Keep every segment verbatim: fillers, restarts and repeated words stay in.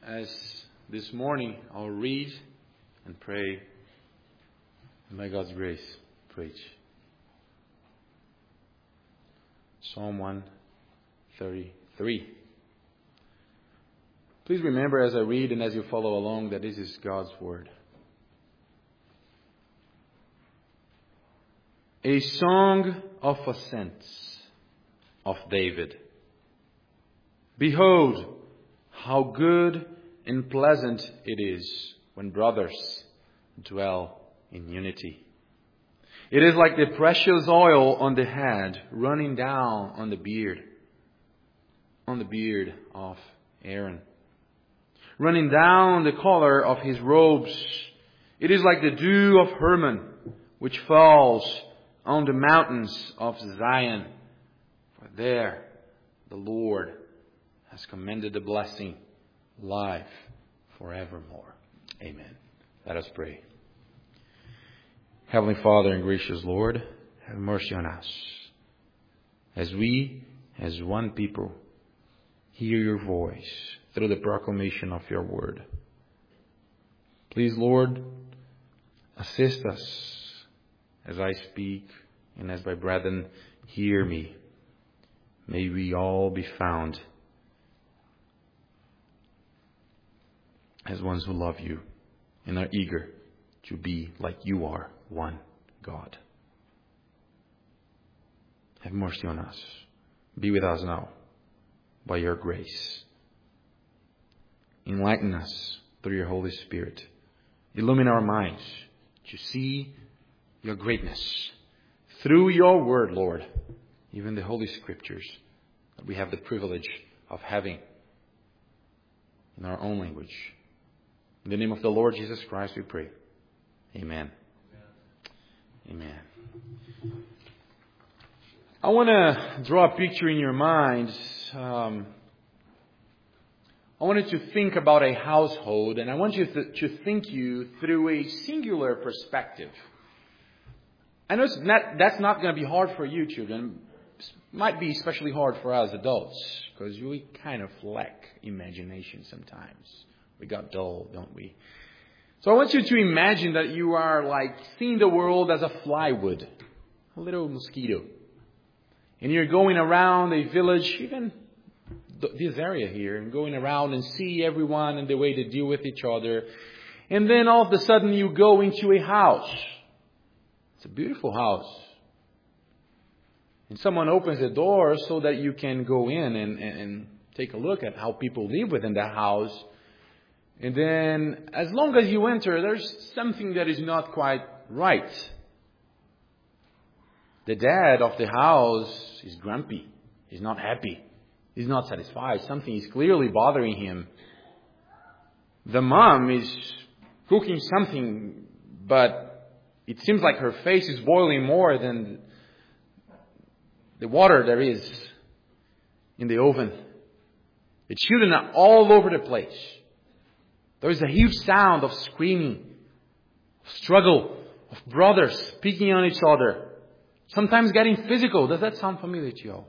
as this morning I'll read and pray, and by God's grace, preach. Psalm one thirty-three. Please remember as I read and as you follow along that this is God's Word. A song of ascents of David. Behold, how good and pleasant it is when brothers dwell in unity. It is like the precious oil on the head running down on the beard, on the beard of Aaron, running down the collar of his robes. It is like the dew of Hermon, which falls on the mountains of Zion. For there the Lord has commanded the blessing, life forevermore. Amen. Let us pray. Heavenly Father and gracious Lord, have mercy on us. As we, as one people, hear your voice through the proclamation of your word. Please, Lord, assist us as I speak and as my brethren hear me. May we all be found as ones who love you and are eager to be like you are, one God. Have mercy on us. Be with us now by your grace. Enlighten us through your Holy Spirit. Illumine our minds to see your greatness through your word, Lord, even the Holy Scriptures that we have the privilege of having in our own language. In the name of the Lord Jesus Christ we pray. Amen. Amen. I want to draw a picture in your minds. Um, I wanted to think about a household, and I want you to, to think you through a singular perspective. I know it's not, that's not going to be hard for you, children. It might be especially hard for us adults, because we kind of lack imagination sometimes. We got dull, don't we? So I want you to imagine that you are like seeing the world as a flywood, a little mosquito. And you're going around a village, even this area here, and going around and see everyone and the way they deal with each other. And then all of a sudden you go into a house. It's a beautiful house. And someone opens the door so that you can go in and, and, and take a look at how people live within the house. And then, as long as you enter, there's something that is not quite right. The dad of the house is grumpy. He's not happy. He's not satisfied. Something is clearly bothering him. The mom is cooking something, but it seems like her face is boiling more than the water there is in the oven. The children are all over the place. There is a huge sound of screaming, of struggle, of brothers picking on each other, sometimes getting physical. Does that sound familiar to you all?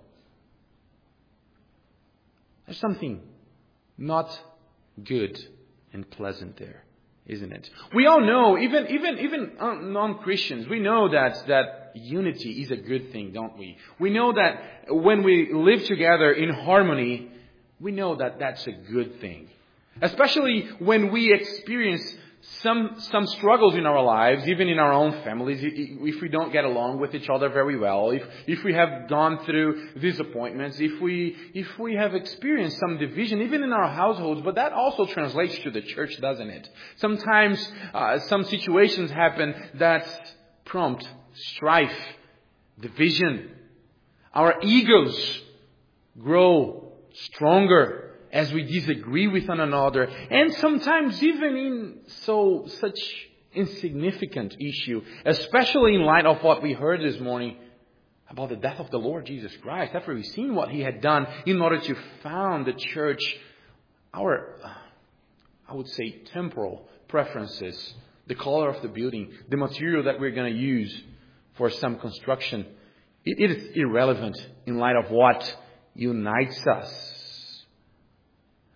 There's something not good and pleasant there, isn't it? We all know, even even even non-Christians, we know that that unity is a good thing, don't we? We know that when we live together in harmony, we know that that's a good thing. Especially when we experience some some struggles in our lives, even in our own families, if we don't get along with each other very well, if if we have gone through disappointments, if we if we have experienced some division, even in our households, but that also translates to the church, doesn't it? Sometimes uh, some situations happen that prompt strife, division. Our egos grow stronger as we disagree with one another, and sometimes even in so such insignificant issue, especially in light of what we heard this morning about the death of the Lord Jesus Christ, after we've seen what He had done in order to found the church, our, I would say, temporal preferences, the color of the building, the material that we're going to use for some construction, it, it is irrelevant in light of what unites us.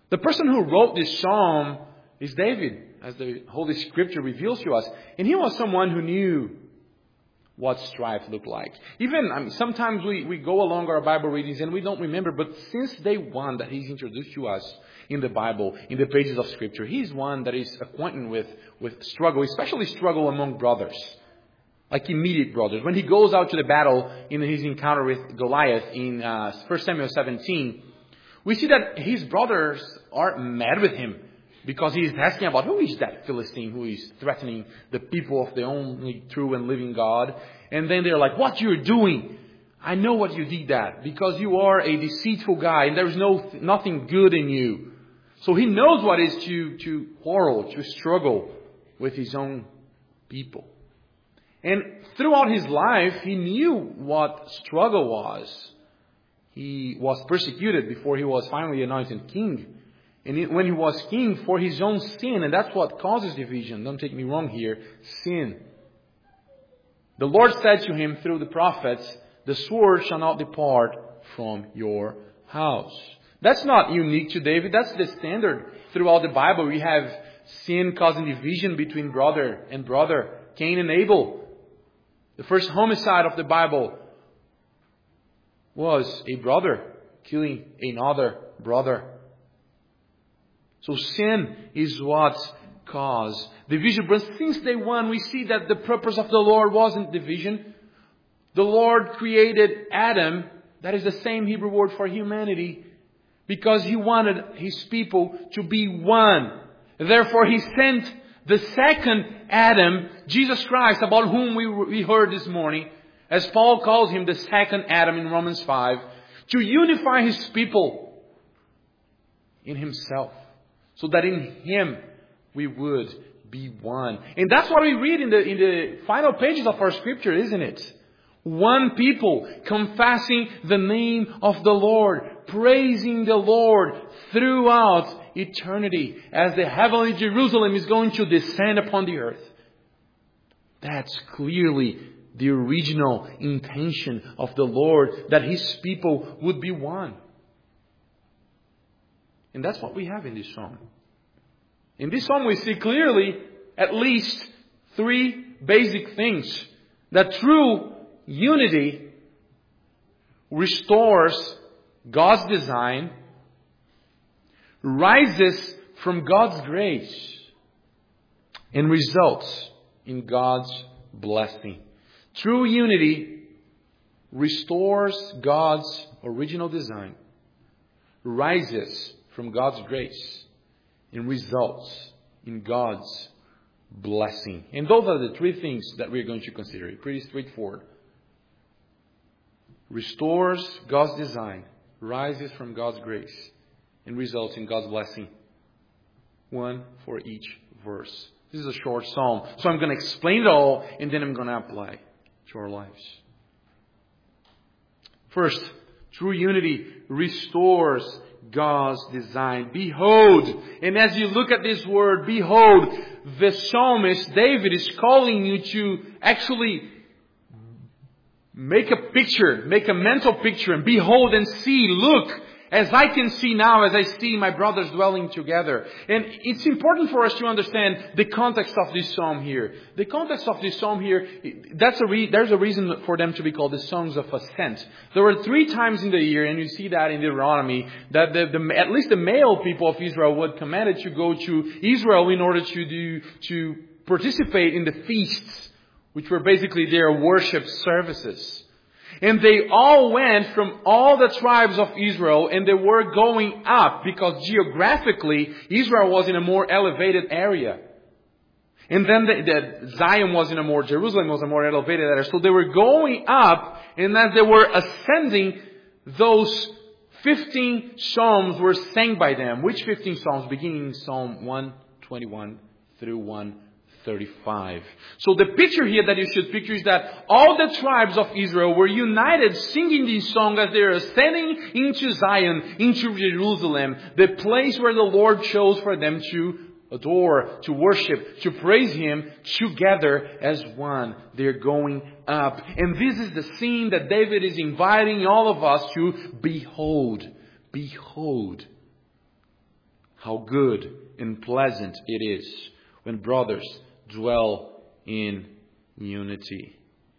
The person who wrote this psalm is David, as the Holy Scripture reveals to us. And he was someone who knew what strife looked like. Even, I mean, sometimes we, we go along our Bible readings and we don't remember, but since day one that He's introduced to us in the Bible, in the pages of Scripture, He's one that is acquainted with, with struggle, especially struggle among brothers. Like immediate brothers. When he goes out to the battle in his encounter with Goliath in uh, First Samuel seventeen, we see that his brothers are mad with him because he is asking about who is that Philistine who is threatening the people of the only true and living God. And then they're like, what you're doing? I know what you did that because you are a deceitful guy and there's no nothing good in you. So he knows what it is to, to quarrel, to struggle with his own people. And throughout his life, he knew what struggle was. He was persecuted before he was finally anointed king. And when he was king, for his own sin. And that's what causes division. Don't take me wrong here. Sin. The Lord said to him through the prophets, the sword shall not depart from your house. That's not unique to David. That's the standard throughout the Bible. We have sin causing division between brother and brother. Cain and Abel. The first homicide of the Bible was a brother killing another brother. So sin is what caused division. But since day one, we see that the purpose of the Lord wasn't division. The Lord created Adam. That is the same Hebrew word for humanity. Because He wanted His people to be one. Therefore, He sent the second Adam, Jesus Christ, about whom we, we heard this morning, as Paul calls Him the second Adam in Romans five, to unify His people in Himself, so that in Him we would be one. And that's what we read in the, in the final pages of our Scripture, isn't it? One people confessing the name of the Lord, praising the Lord throughout eternity as the heavenly Jerusalem is going to descend upon the earth. That's clearly the original intention of the Lord, that His people would be one. And that's what we have in this psalm. In this psalm we see clearly at least three basic things. That true unity restores God's design, rises from God's grace, and results in God's blessing. True unity restores God's original design, rises from God's grace, and results in God's blessing. And those are the three things that we're going to consider. Pretty straightforward. Restores God's design, rises from God's grace, and results in God's blessing. One for each verse. This is a short psalm, so I'm going to explain it all, and then I'm going to apply to our lives. First, true unity restores God's design. Behold, and as you look at this word, behold, the psalmist David is calling you to actually make a picture, make a mental picture, and behold and see, look, as I can see now, as I see my brothers dwelling together. And it's important for us to understand the context of this psalm here. The context of this psalm here, that's a re- there's a reason for them to be called the songs of ascent. There were three times in the year, and you see that in Deuteronomy, that the, the, at least the male people of Israel were commanded to go to Israel in order to do, to participate in the feasts, which were basically their worship services. And they all went from all the tribes of Israel, and they were going up because geographically Israel was in a more elevated area. And then the, the Zion was in a more, Jerusalem was a more elevated area. So they were going up, and as they were ascending, those fifteen psalms were sang by them. Which fifteen psalms? Beginning in Psalm one twenty-one through one thirty-five. So the picture here that you should picture is that all the tribes of Israel were united singing this song as they are ascending into Zion, into Jerusalem, the place where the Lord chose for them to adore, to worship, to praise Him together as one. They're going up. And this is the scene that David is inviting all of us to behold. Behold. how good and pleasant it is when brothers dwell in unity.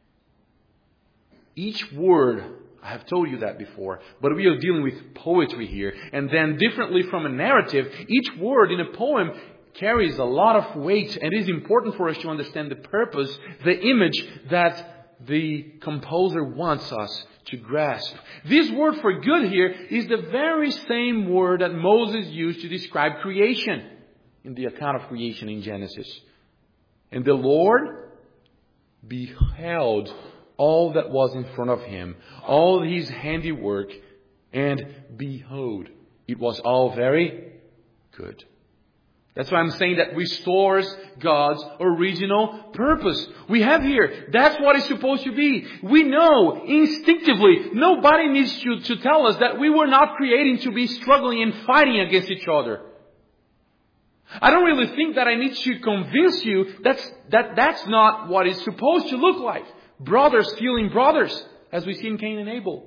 Each word, I have told you that before, but we are dealing with poetry here. And then differently from a narrative, each word in a poem carries a lot of weight, and it is important for us to understand the purpose, the image that the composer wants us to grasp. This word for good here is the very same word that Moses used to describe creation in the account of creation in Genesis. And the Lord beheld all that was in front of him, all his handiwork, and behold, it was all very good. That's why I'm saying that restores God's original purpose. We have here, that's what it's supposed to be. We know instinctively, nobody needs to, to tell us that we were not creating to be struggling and fighting against each other. I don't really think that I need to convince you that's, that that's not what it's supposed to look like. Brothers killing brothers, as we see in Cain and Abel.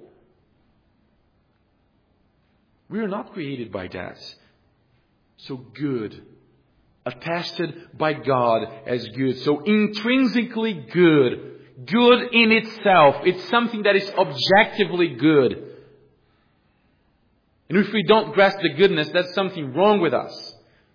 We are not created by that. So good. Attested by God as good. So intrinsically good. Good in itself. It's something that is objectively good. And if we don't grasp the goodness, that's something wrong with us.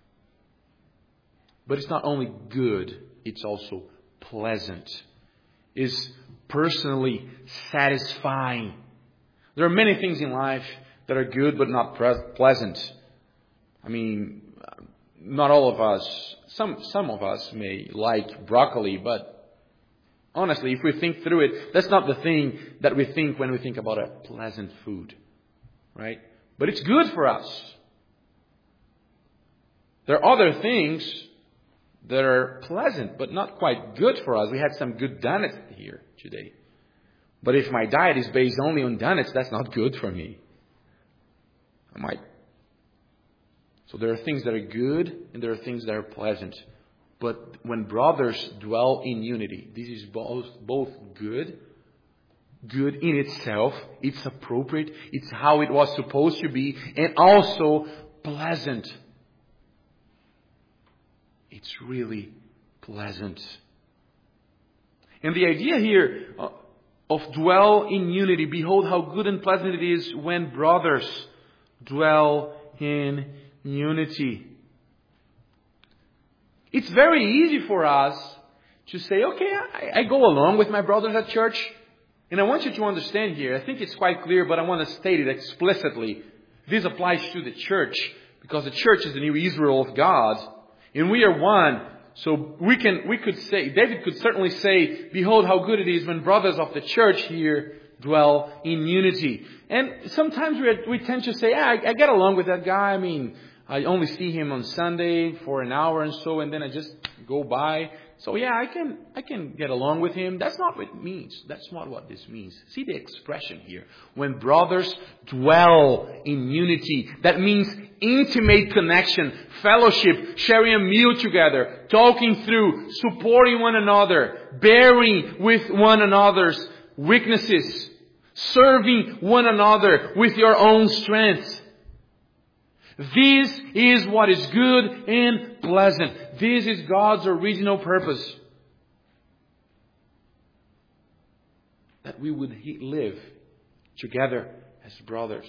But it's not only good, it's also pleasant. Is personally satisfying. There are many things in life that are good but not pleasant. I mean, not all of us, some some of us may like broccoli, but honestly, if we think through it, that's not the thing that we think when we think about a pleasant food, right? But it's good for us. There are other things that are pleasant, but not quite good for us. We had some good donuts here today. But if my diet is based only on donuts, that's not good for me. I might. So there are things that are good and there are things that are pleasant. But when brothers dwell in unity, this is both, both good, good in itself, it's appropriate, it's how it was supposed to be, and also pleasant. It's really pleasant. And the idea here of dwell in unity, behold how good and pleasant it is when brothers dwell in unity. It's very easy for us to say, okay, I, I go along with my brothers at church. And I want you to understand here, I think it's quite clear, but I want to state it explicitly. This applies to the church, because the church is the new Israel of God. And we are one. So we can, we could say, David could certainly say, behold how good it is when brothers of the church here dwell in unity. And sometimes we, we tend to say, ah, I, I get along with that guy. I mean, I only see him on Sunday for an hour and so, and then I just go by. So yeah, I can, I can get along with him. That's not what it means. That's not what this means. See the expression here. When brothers dwell in unity, that means intimate connection, fellowship, sharing a meal together, talking through, supporting one another, bearing with one another's weaknesses, serving one another with your own strength. This is what is good and pleasant. This is God's original purpose. That we would live together as brothers.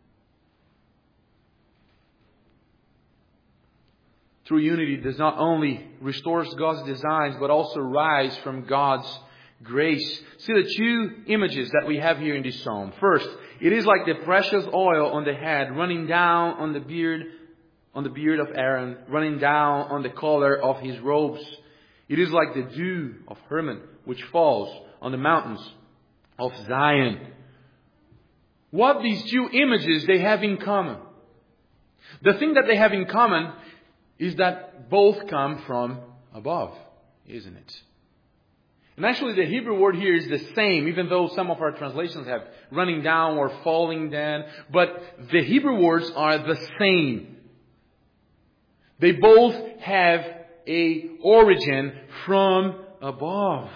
True unity does not only restore God's designs, but also rise from God's grace. See the two images that we have here in this psalm. First, it is like the precious oil on the head running down on the beard, on the beard of Aaron, running down on the collar of his robes. It is like the dew of Hermon, which falls on the mountains of Zion. What these two images they have in common? The thing that they have in common is that both come from above, isn't it? And actually the Hebrew word here is the same, even though some of our translations have running down or falling down. But the Hebrew words are the same. They both have a origin from above.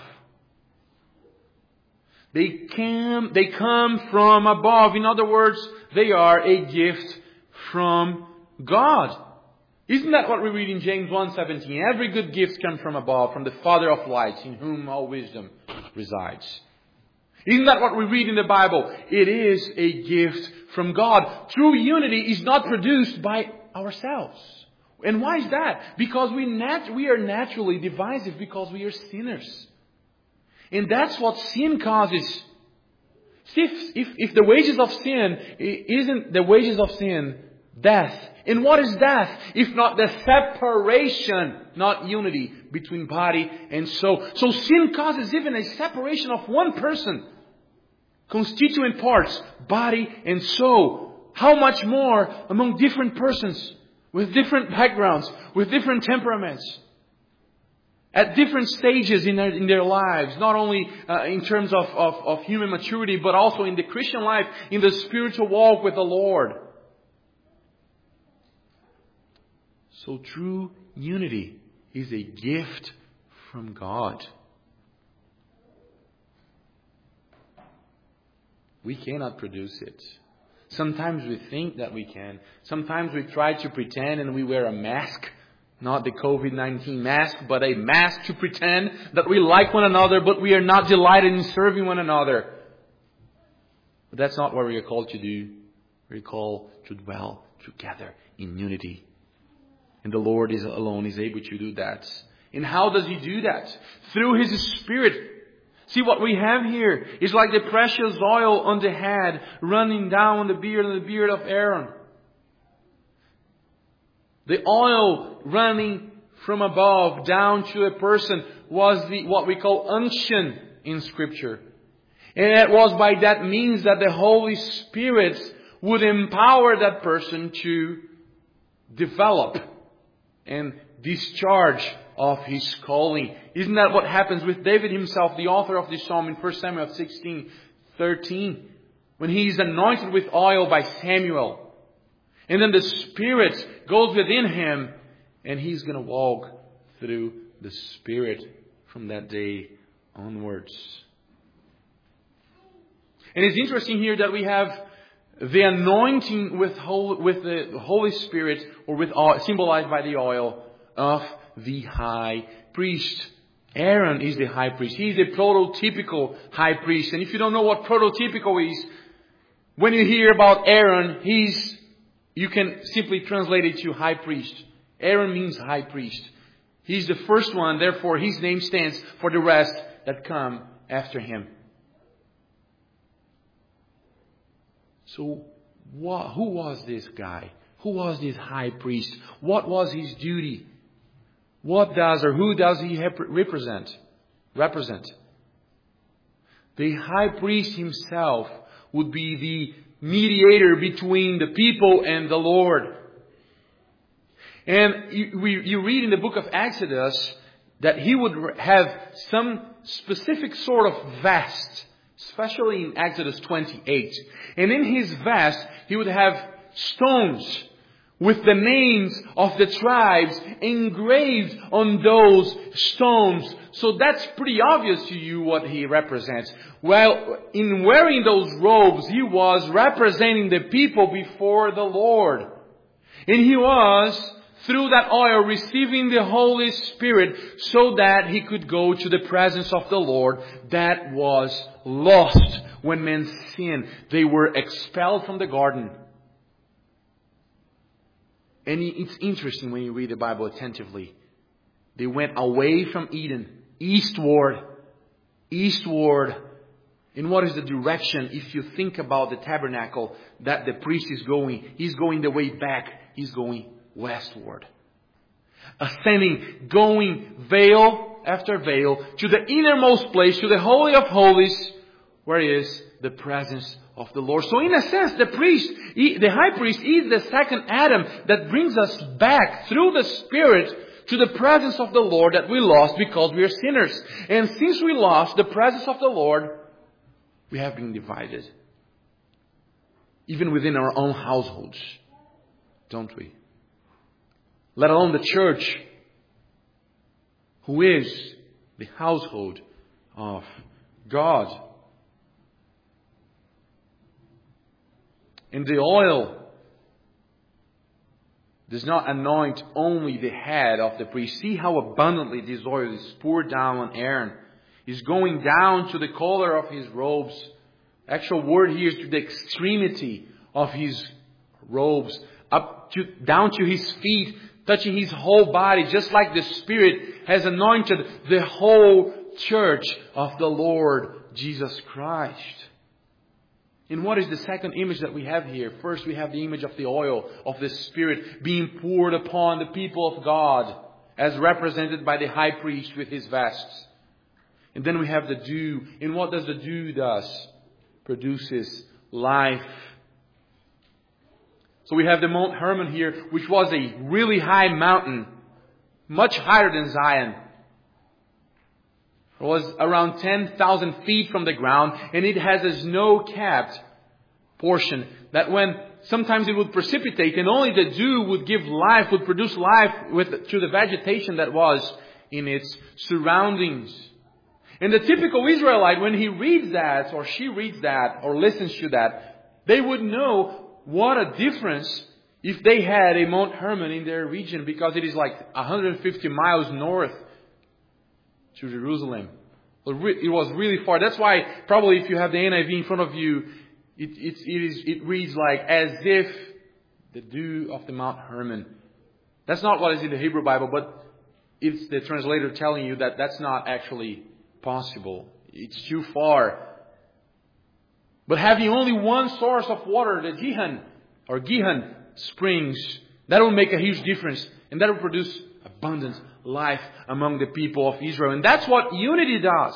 They come, they come from above. In other words, they are a gift from God. Isn't that what we read in James one seventeen? Every good gift comes from above, from the Father of lights, in whom all wisdom resides. Isn't that what we read in the Bible? It is a gift from God. True unity is not produced by ourselves. And why is that? Because we nat- we are naturally divisive because we are sinners. And that's what sin causes. See, if, if, if the wages of sin isn't the wages of sin, death. And what is death? If not the separation, not unity, between body and soul. So sin causes even a separation of one person. Constituent parts, body and soul. How much more among different persons, with different backgrounds, with different temperaments, at different stages in their, in their lives, not only uh, in terms of, of, of human maturity, but also in the Christian life, in the spiritual walk with the Lord. So true unity is a gift from God. We cannot produce it. Sometimes we think that we can. Sometimes we try to pretend and we wear a mask. Not the covid nineteen mask, but a mask to pretend that we like one another, but we are not delighted in serving one another. But that's not what we are called to do. We are called to dwell together in unity. And the Lord is alone is able to do that. And how does He do that? Through His Spirit. See, what we have here is like the precious oil on the head running down the beard and the beard of Aaron. The oil running from above down to a person was the what we call unction in Scripture. And it was by that means that the Holy Spirit would empower that person to develop and discharge of his calling. Isn't that what happens with David himself, the author of this psalm in First Samuel sixteen thirteen, when he is anointed with oil by Samuel? And then the Spirit goes within him and he's going to walk through the Spirit from that day onwards. And it's interesting here that we have the anointing with, whole, with the Holy Spirit, or with oil, symbolized by the oil of the high priest. Aaron is the high priest. He is the prototypical high priest. And if you don't know what prototypical is, when you hear about Aaron, he's you can simply translate it to high priest. Aaron means high priest. He's the first one, therefore his name stands for the rest that come after him. So, what, who was this guy? Who was this high priest? What was his duty? What does or who does he represent? Represent. The high priest himself would be the mediator between the people and the Lord. And you, we, you read in the book of Exodus that he would have some specific sort of vest, especially in Exodus twenty-eight. And in his vest, he would have stones with the names of the tribes engraved on those stones. So that's pretty obvious to you what he represents. Well, in wearing those robes, he was representing the people before the Lord. And he was, through that oil, receiving the Holy Spirit so that he could go to the presence of the Lord that was lost when men sinned. They were expelled from the garden. And it's interesting when you read the Bible attentively. They went away from Eden, eastward, eastward. And what is the direction? If you think about the tabernacle that the priest is going, he's going the way back. He's going westward. Ascending, going veil after veil to the innermost place, to the Holy of Holies, where is the presence of the Lord. So in a sense, the priest, the high priest is the second Adam that brings us back through the Spirit to the presence of the Lord that we lost because we are sinners. And since we lost the presence of the Lord, we have been divided. Even within our own households. Don't we? Let alone the church, who is the household of God. And the oil does not anoint only the head of the priest. See how abundantly this oil is poured down on Aaron. It's going down to the collar of his robes. Actual word here is to the extremity of his robes, up to down to his feet, touching his whole body, just like the Spirit has anointed the whole church of the Lord Jesus Christ. And what is the second image that we have here? First, we have the image of the oil of the Spirit being poured upon the people of God, as represented by the high priest with his vests. And then we have the dew. And what does the dew does? Produces life. So we have the Mount Hermon here, which was a really high mountain, much higher than Zion. It was around ten thousand feet from the ground, and it has a snow-capped portion that when sometimes it would precipitate, and only the dew would give life, would produce life with to the vegetation that was in its surroundings. And the typical Israelite, when he reads that, or she reads that, or listens to that, they would know what a difference if they had a Mount Hermon in their region, because it is like one hundred fifty miles north to Jerusalem. It was really far. That's why probably if you have the N I V in front of you, it, it, it, is, it reads like, as if the dew of the Mount Hermon. That's not what is in the Hebrew Bible, but it's the translator telling you that that's not actually possible. It's too far. But having only one source of water, the Gihon or Gihon springs, that will make a huge difference, and that will produce abundant life among the people of Israel. And that's what unity does.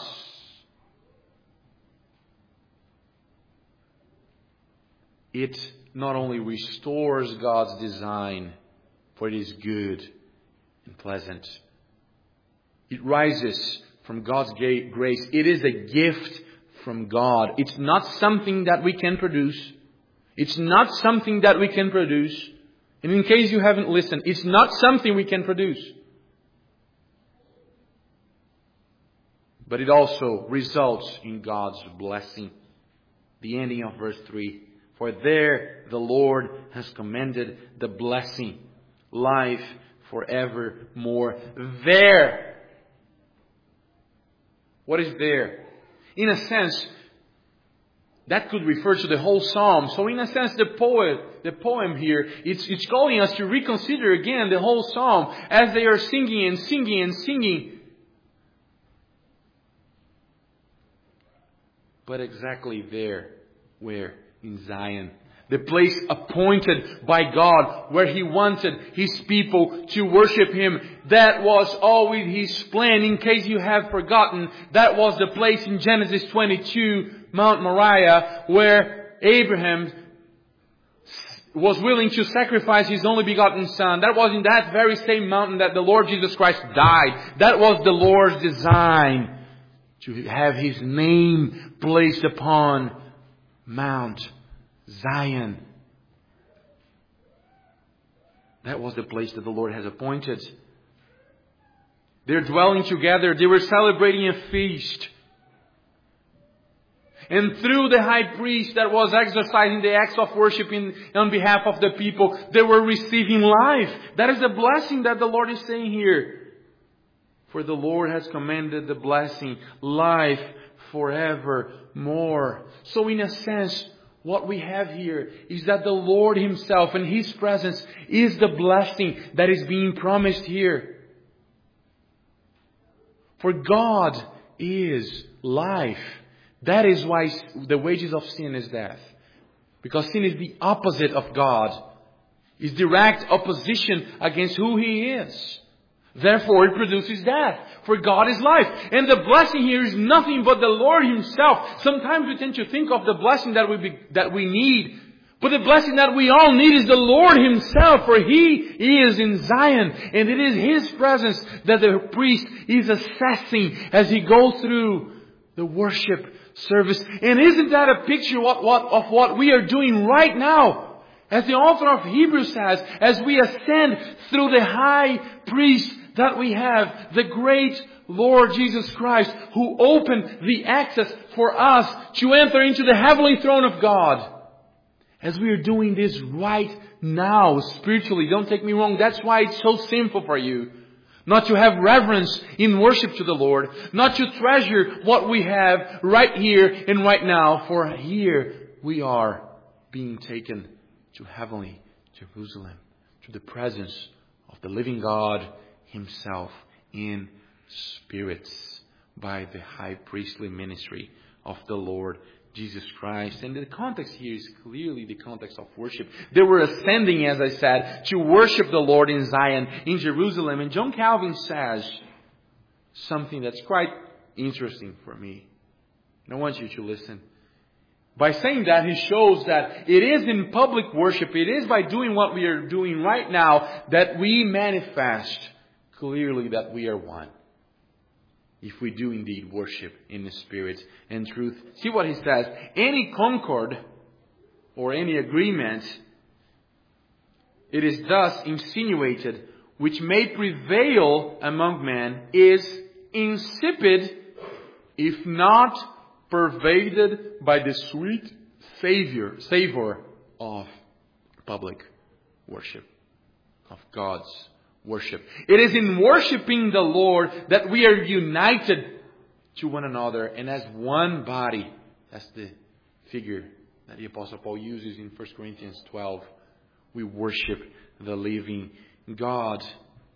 It not only restores God's design, for it is good and pleasant. It rises from God's grace. It is a gift from God. It's not something that we can produce. It's not something that we can produce. And in case you haven't listened, it's not something we can produce. But it also results in God's blessing. The ending of verse three. For there the Lord has commanded the blessing, life forevermore. There. What is there? In a sense, that could refer to the whole psalm. So in a sense, the poem, the poem here, it's, it's calling us to reconsider again the whole psalm as they are singing and singing and singing. But exactly there, where? In Zion. The place appointed by God, where He wanted His people to worship Him. That was always His plan. In case you have forgotten, that was the place in Genesis twenty-two, Mount Moriah, where Abraham was willing to sacrifice his only begotten son. That was in that very same mountain that the Lord Jesus Christ died. That was the Lord's design, to have His name placed upon Mount Zion. That was the place that the Lord has appointed. They're dwelling together. They were celebrating a feast. And through the high priest that was exercising the acts of worship in, on behalf of the people, they were receiving life. That is the blessing that the Lord is saying here. For the Lord has commanded the blessing, life forevermore. So in a sense, what we have here is that the Lord Himself and His presence is the blessing that is being promised here. For God is life. That is why the wages of sin is death. Because sin is the opposite of God. It's direct opposition against who He is. Therefore, it produces death. For God is life. And the blessing here is nothing but the Lord Himself. Sometimes we tend to think of the blessing that we be, that we need. But the blessing that we all need is the Lord Himself. For He is in Zion. And it is His presence that the priest is assessing as he goes through the worship service. And isn't that a picture of what, of what we are doing right now? As the author of Hebrews says, as we ascend through the high priest that we have, the great Lord Jesus Christ, who opened the access for us to enter into the heavenly throne of God. As we are doing this right now, spiritually, don't take me wrong, that's why it's so sinful for you. Not to have reverence in worship to the Lord. Not to treasure what we have right here and right now. For here we are being taken to heavenly Jerusalem. To the presence of the living God Himself in spirits. By the high priestly ministry of the Lord Jesus Christ. And the context here is clearly the context of worship. They were ascending, as I said, to worship the Lord in Zion, in Jerusalem. And John Calvin says something that's quite interesting for me. And I want you to listen. By saying that, he shows that it is in public worship, it is by doing what we are doing right now, that we manifest clearly that we are one. If we do indeed worship in the Spirit and truth. See what he says. Any concord or any agreement, it is thus insinuated, which may prevail among men, is insipid, if not pervaded by the sweet savor, savor of public worship, of God's worship. It is in worshiping the Lord that we are united to one another and as one body. That's the figure that the Apostle Paul uses in First Corinthians twelve. We worship the living God.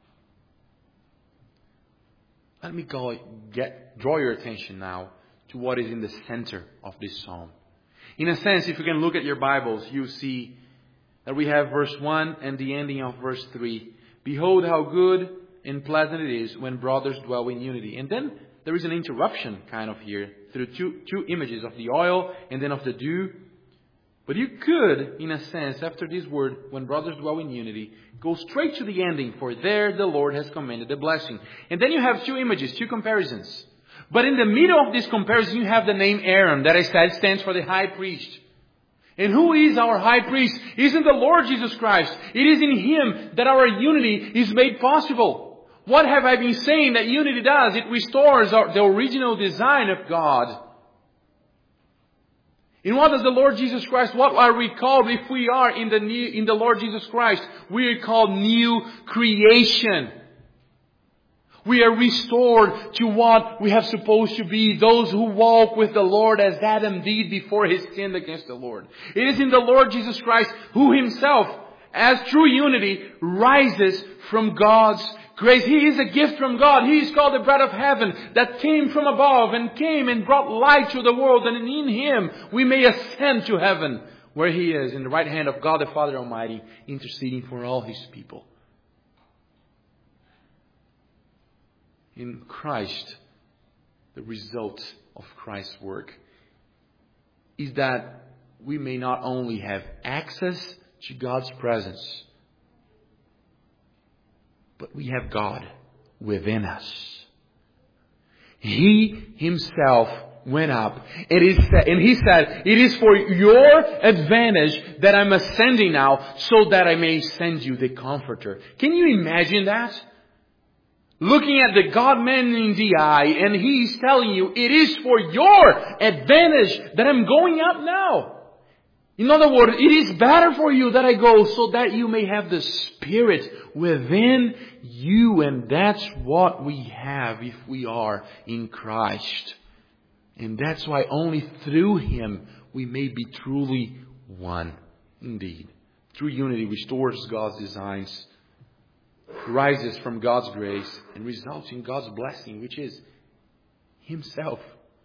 Let me go get draw your attention now to what is in the center of this psalm. In a sense, if you can look at your Bibles, you see that we have verse one and the ending of verse three. Behold how good and pleasant it is when brothers dwell in unity. And then there is an interruption kind of here through two, two images of the oil and then of the dew. But you could, in a sense, after this word, when brothers dwell in unity, go straight to the ending. For there the Lord has commanded the blessing. And then you have two images, two comparisons. But in the middle of this comparison, you have the name Aaron that I said stands for the high priest. And who is our high priest? Isn't the Lord Jesus Christ? It is in Him that our unity is made possible. What have I been saying that unity does? It restores our, the original design of God. And what does the Lord Jesus Christ, what are we called if we are in the new, in the Lord Jesus Christ? We are called new creation. We are restored to what we have supposed to be. Those who walk with the Lord as Adam did before he sinned against the Lord. It is in the Lord Jesus Christ who Himself, as true unity, rises from God's grace. He is a gift from God. He is called the bread of heaven that came from above and came and brought light to the world. And in Him we may ascend to heaven, where He is in the right hand of God the Father Almighty, interceding for all His people. In Christ, the result of Christ's work is that we may not only have access to God's presence, but we have God within us. He Himself went up and He said, and he said, it is for your advantage that I'm ascending now, so that I may send you the Comforter. Can you imagine that? Looking at the God-man in the eye, and He's telling you, it is for your advantage that I'm going up now. In other words, it is better for you that I go, so that you may have the Spirit within you. And that's what we have if we are in Christ. And that's why only through Him we may be truly one. Indeed. True unity restores God's designs, rises from God's grace, and results in God's blessing, which is Himself.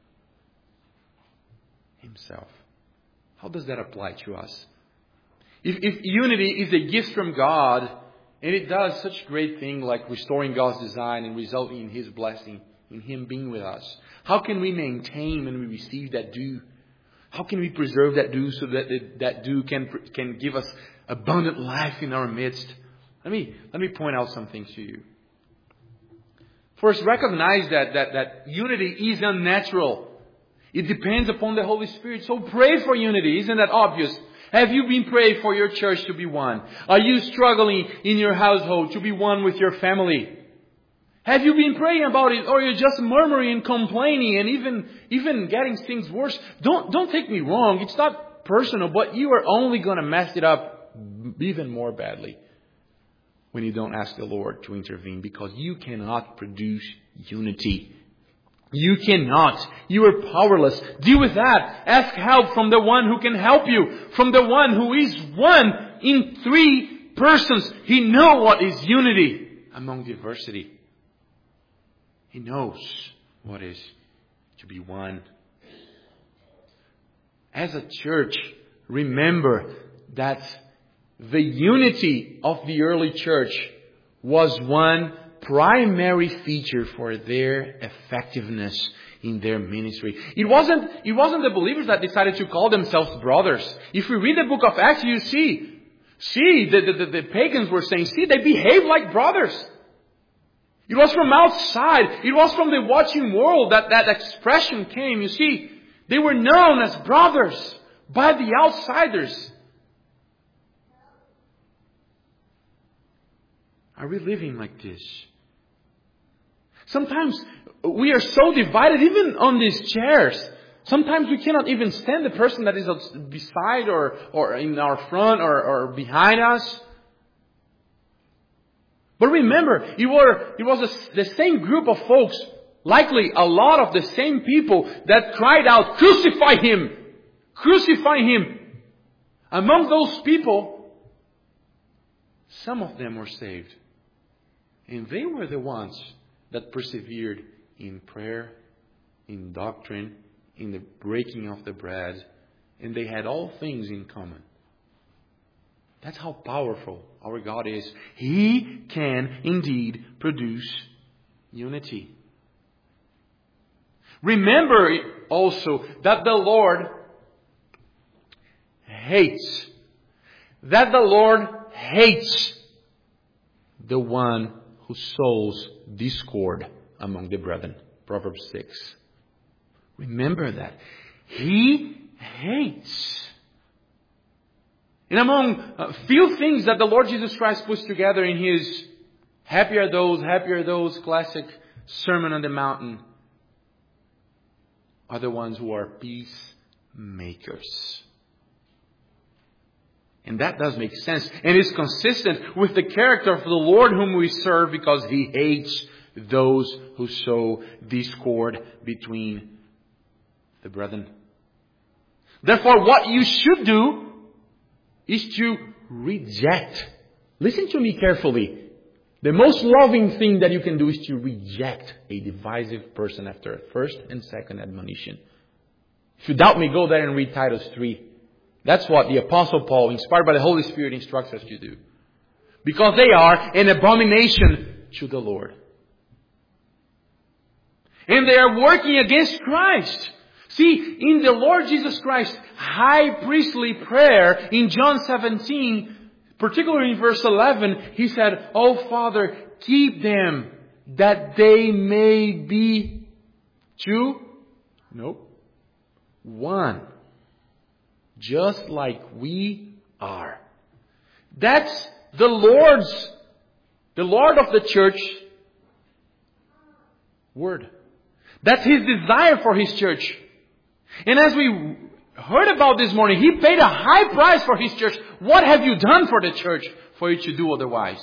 Himself. How does that apply to us? If, if unity is a gift from God, and it does such great thing like restoring God's design and resulting in His blessing, in Him being with us, how can we maintain when we receive that dew? How can we preserve that dew so that that dew can, can give us abundant life in our midst? Let me, let me point out some things to you. First, recognize that, that, that unity is unnatural. It depends upon the Holy Spirit. So pray for unity. Isn't that obvious? Have you been praying for your church to be one? Are you struggling in your household to be one with your family? Have you been praying about it, or you're just murmuring and complaining and even, even getting things worse? Don't, don't take me wrong. It's not personal, but you are only going to mess it up even more badly when you don't ask the Lord to intervene, because you cannot produce unity. You cannot. You are powerless. Deal with that. Ask help from the one who can help you, from the one who is one in three persons. He knows what is unity among diversity. He knows what is to be one. As a church, remember that the unity of the early church was one primary feature for their effectiveness in their ministry. It wasn't, it wasn't the believers that decided to call themselves brothers. If we read the book of Acts, you see, see, the, the, the pagans were saying, see, they behave like brothers. It was from outside. It was from the watching world that that expression came. You see, they were known as brothers by the outsiders. Are we living like this? Sometimes we are so divided, even on these chairs. Sometimes we cannot even stand the person that is beside or, or in our front or, or behind us. But remember, it, were, it was a, the same group of folks, likely a lot of the same people that cried out, "Crucify Him! Crucify Him!" Among those people, some of them were saved. And they were the ones that persevered in prayer, in doctrine, in the breaking of the bread. And they had all things in common. That's how powerful our God is. He can indeed produce unity. Remember also that the Lord hates, that the Lord hates the one who sows discord among the brethren. Proverbs six. Remember that. He hates. And among uh, few things that the Lord Jesus Christ puts together in His happy are those, happy are those classic Sermon on the Mountain, are the ones who are peacemakers. And that does make sense. And is consistent with the character of the Lord whom we serve, because He hates those who sow discord between the brethren. Therefore, what you should do is to reject. Listen to me carefully. The most loving thing that you can do is to reject a divisive person after a first and second admonition. If you doubt me, go there and read Titus three. That's what the Apostle Paul, inspired by the Holy Spirit, instructs us to do. Because they are an abomination to the Lord. And they are working against Christ. See, in the Lord Jesus Christ's high priestly prayer in John seventeen, particularly in verse eleven, He said, "Oh Father, keep them that they may be two." Nope. One. Just like we are. That's the Lord's, the Lord of the church word. That's His desire for His church. And as we heard about this morning, He paid a high price for His church. What have you done for the church for you to do otherwise?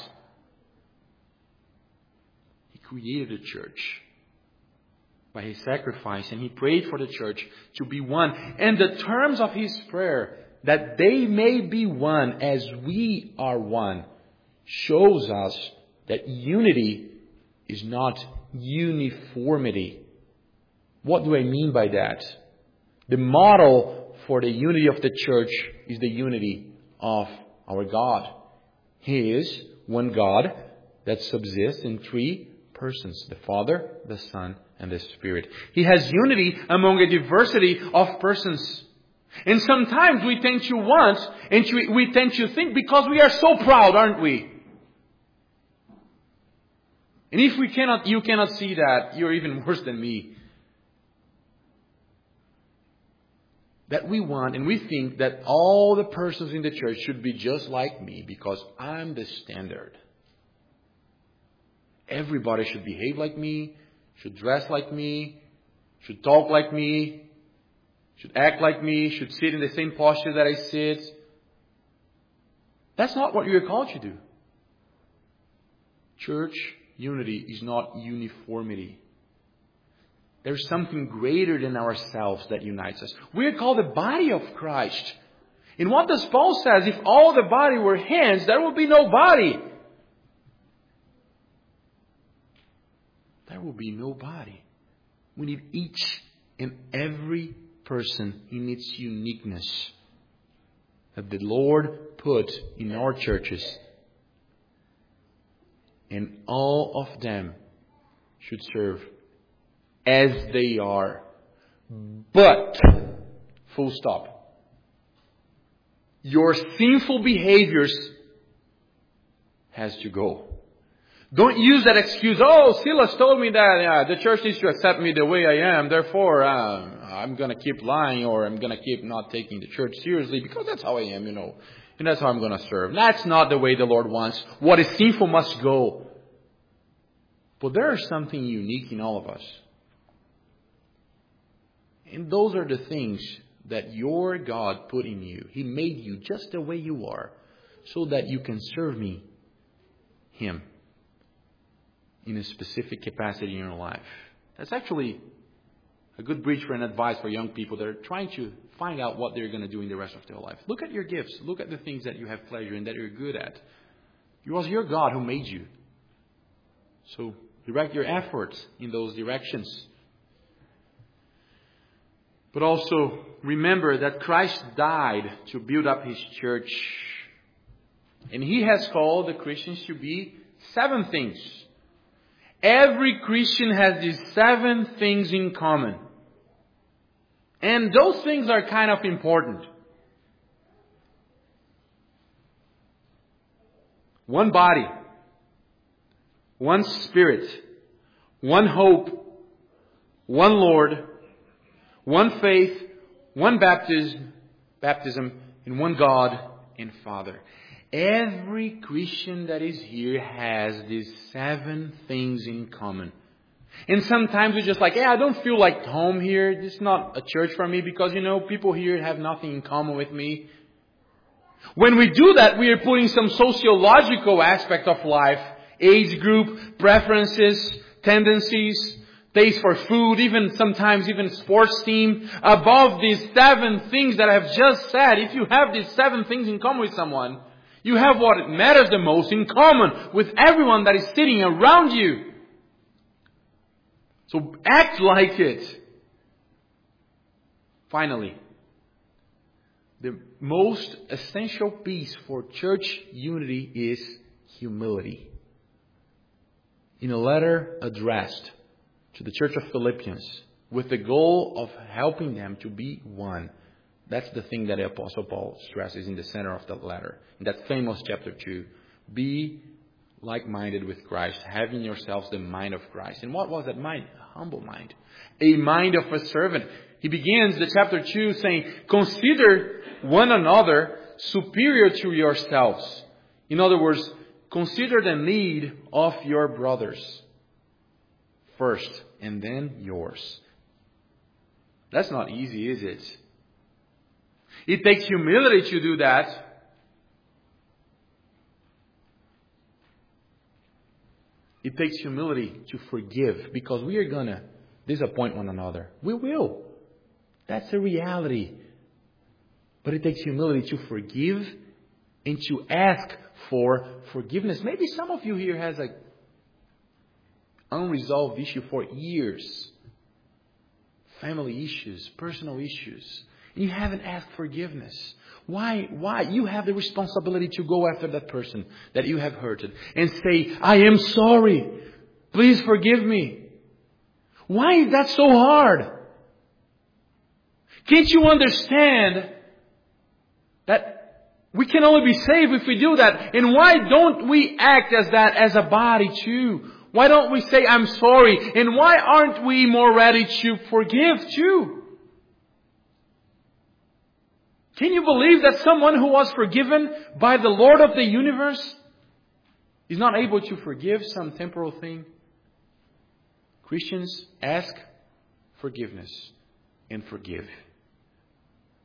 He created a church by His sacrifice, and He prayed for the church to be one. And the terms of His prayer, that they may be one as we are one, shows us that unity is not uniformity. What do I mean by that? The model for the unity of the church is the unity of our God. He is one God that subsists in three persons: the Father, the Son, and the Spirit. He has unity among a diversity of persons. And sometimes we tend to want, and we tend to think, because we are so proud, aren't we? And if we cannot, you cannot see that, you're even worse than me. That we want, and we think that all the persons in the church should be just like me because I'm the standard. Everybody should behave like me, should dress like me, should talk like me, should act like me, should sit in the same posture that I sit. That's not what you're called to do. Church unity is not uniformity. There's something greater than ourselves that unites us. We're called the body of Christ. And what does Paul says? If all the body were hands, there would be no body. There will be no body. We need each and every person in its uniqueness that the Lord put in our churches. And all of them should serve as they are. But, full stop. Your sinful behaviors has to go. Don't use that excuse, oh, Silas told me that yeah, the church needs to accept me the way I am, therefore uh, I'm going to keep lying or I'm going to keep not taking the church seriously because that's how I am, you know. And that's how I'm going to serve. That's not the way the Lord wants. What is sinful must go. But there is something unique in all of us. And those are the things that your God put in you. He made you just the way you are so that you can serve me, Him, in a specific capacity in your life. That's actually a good bridge for an advice for young people that are trying to find out what they're going to do in the rest of their life. Look at your gifts. Look at the things that you have pleasure in, that you're good at. It was your God who made you. So direct your efforts in those directions. But also remember that Christ died to build up His church. And He has called the Christians to be seven things. Every Christian has these seven things in common. And those things are kind of important. One body. One Spirit. One hope. One Lord. One faith, one baptism, baptism, and one God and Father. Every Christian that is here has these seven things in common. And sometimes we're just like, yeah, I don't feel like home here. This is not a church for me because, you know, people here have nothing in common with me. When we do that, we are putting some sociological aspect of life, age group, preferences, tendencies, taste for food, even sometimes even sports team, above these seven things that I have just said. If you have these seven things in common with someone, you have what matters the most in common with everyone that is sitting around you. So act like it. Finally, the most essential piece for church unity is humility. In a letter addressed to the church of Philippians, with the goal of helping them to be one. That's the thing that the Apostle Paul stresses in the center of that letter. In that famous chapter two. Be like-minded with Christ, having yourselves the mind of Christ. And what was that mind? A humble mind. A mind of a servant. He begins the chapter two saying, consider one another superior to yourselves. In other words, consider the need of your brothers first, and then yours. That's not easy, is it? It takes humility to do that. It takes humility to forgive, because we are going to disappoint one another. We will. That's a reality. But it takes humility to forgive and to ask for forgiveness. Maybe some of you here has a unresolved issue for years. Family issues, personal issues. And you haven't asked forgiveness. Why? Why? You have the responsibility to go after that person that you have hurted and say, I am sorry. Please forgive me. Why is that so hard? Can't you understand that we can only be saved if we do that? And why don't we act as that as a body too? Why don't we say, I'm sorry? And why aren't we more ready to forgive too? Can you believe that someone who was forgiven by the Lord of the universe is not able to forgive some temporal thing? Christians, ask forgiveness and forgive.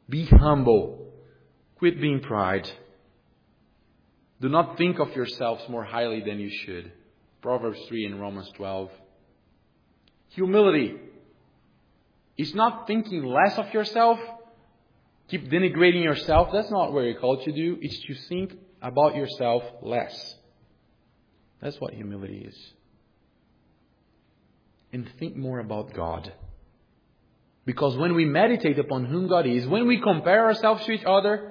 Be humble. Quit being pride. Do not think of yourselves more highly than you should. Proverbs three and Romans twelve. Humility is not thinking less of yourself. Keep denigrating yourself. That's not what you're called to do. It's to think about yourself less. That's what humility is. And think more about God. Because when we meditate upon whom God is, when we compare ourselves to each other,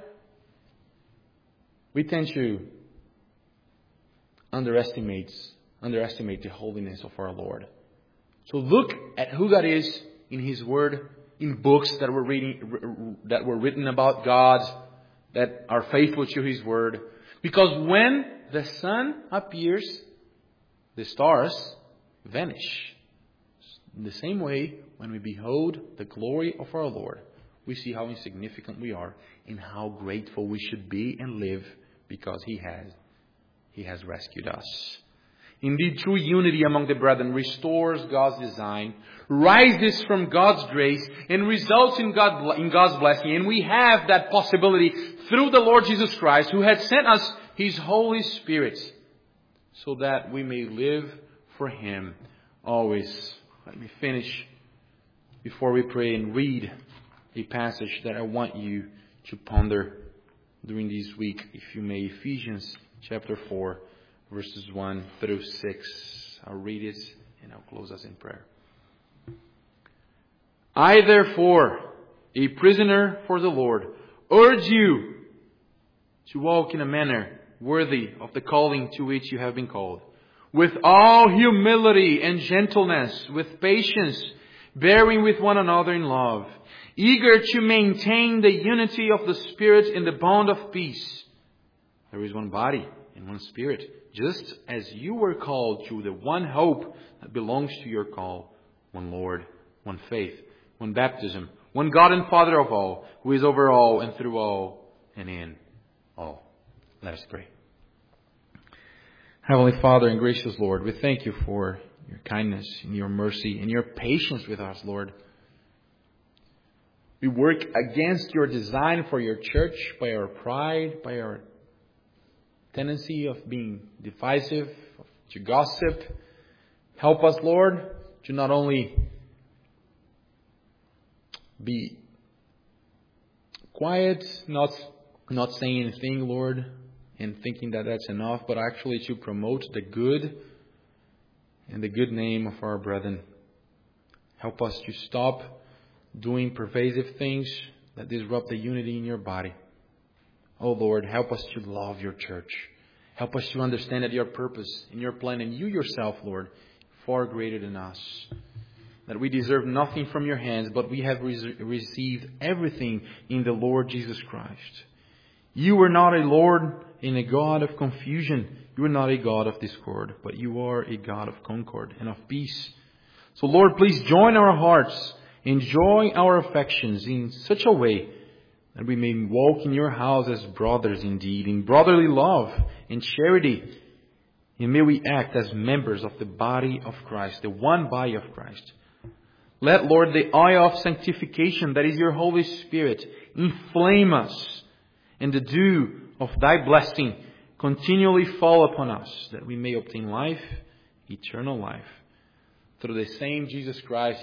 we tend to underestimate, underestimate the holiness of our Lord. So look at who God is in His Word, in books that were reading, that were written about God, that are faithful to His Word. Because when the sun appears, the stars vanish. In the same way, when we behold the glory of our Lord, we see how insignificant we are and how grateful we should be and live because He has, He has rescued us. Indeed, true unity among the brethren restores God's design, rises from God's grace, and results in, God, in God's blessing. And we have that possibility through the Lord Jesus Christ, who has sent us His Holy Spirit, so that we may live for Him always. Let me finish before we pray and read a passage that I want you to ponder during this week, if you may. Ephesians chapter four, verses one through six. I'll read it and I'll close us in prayer. I, therefore, a prisoner for the Lord, urge you to walk in a manner worthy of the calling to which you have been called, with all humility and gentleness, with patience, bearing with one another in love, eager to maintain the unity of the Spirit in the bond of peace. There is one body and one Spirit, just as you were called to the one hope that belongs to your call, one Lord, one faith, one baptism, one God and Father of all, who is over all and through all and in all. Let us pray. Heavenly Father and gracious Lord, we thank you for your kindness and your mercy and your patience with us, Lord. We work against your design for your church by our pride, by our tendency of being divisive, to gossip. Help us, Lord, to not only be quiet, not, not saying anything, Lord, and thinking that that's enough, but actually to promote the good and the good name of our brethren. Help us to stop doing pervasive things that disrupt the unity in your body. Oh Lord, help us to love your church. Help us to understand that your purpose and your plan and you yourself, Lord, far greater than us. That we deserve nothing from your hands, but we have re- received everything in the Lord Jesus Christ. You are not a Lord and a God of confusion. You are not a God of discord, but you are a God of concord and of peace. So Lord, please join our hearts, enjoy our affections in such a way that we may walk in your house as brothers indeed, in brotherly love and charity. And may we act as members of the body of Christ, the one body of Christ. Let, Lord, the oil of sanctification, that is your Holy Spirit, inflame us, and the dew of thy blessing continually fall upon us, that we may obtain life, eternal life, through the same Jesus Christ